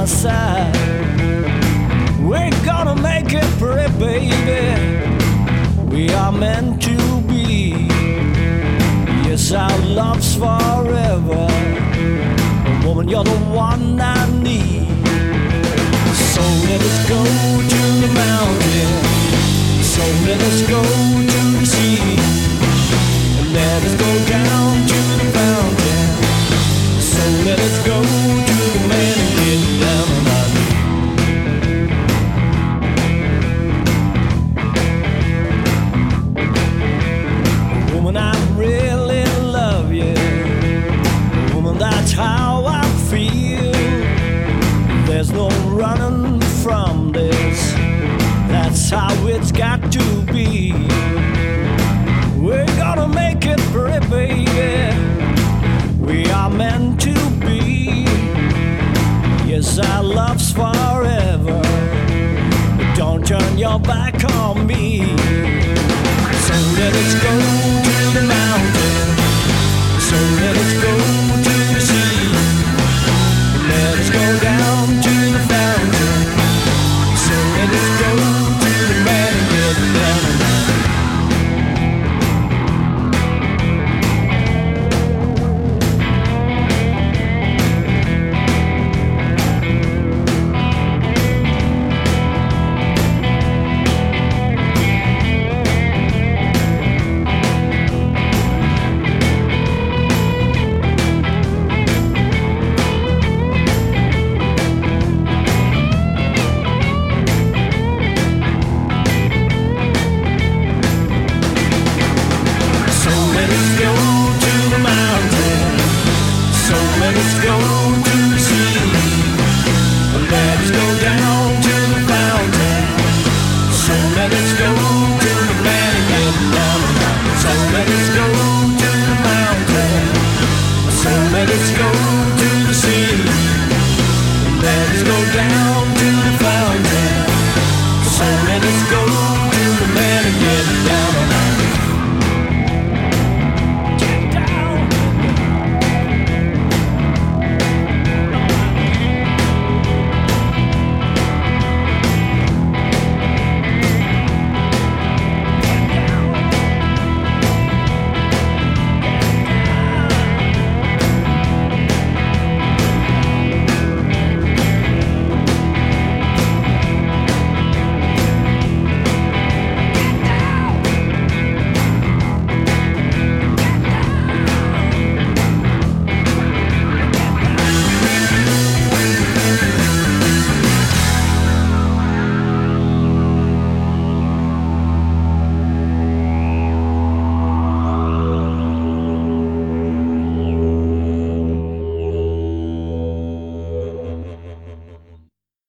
my side. We're gonna make it pretty, baby. We are meant to be. Yes, our love's forever. Woman, you're the one I need. So let us go to the mountain. So let us go to the sea. And let us go down to the fountain. So let us go to the man and get down on our knees. Woman, I really love you. Woman, that's how I feel. There's no running from this. That's how it's got to be. We're gonna make it pretty, baby. We are meant to be. Yes, our love's forever. But don't turn your back on me. So let us go to the mountain. So let us go to the sea. Let us go down to the fountain. So let us go to the man and get down on that. Let us go to the sea. Let us go down to